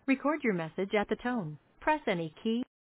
Record your message at the tone. Press any key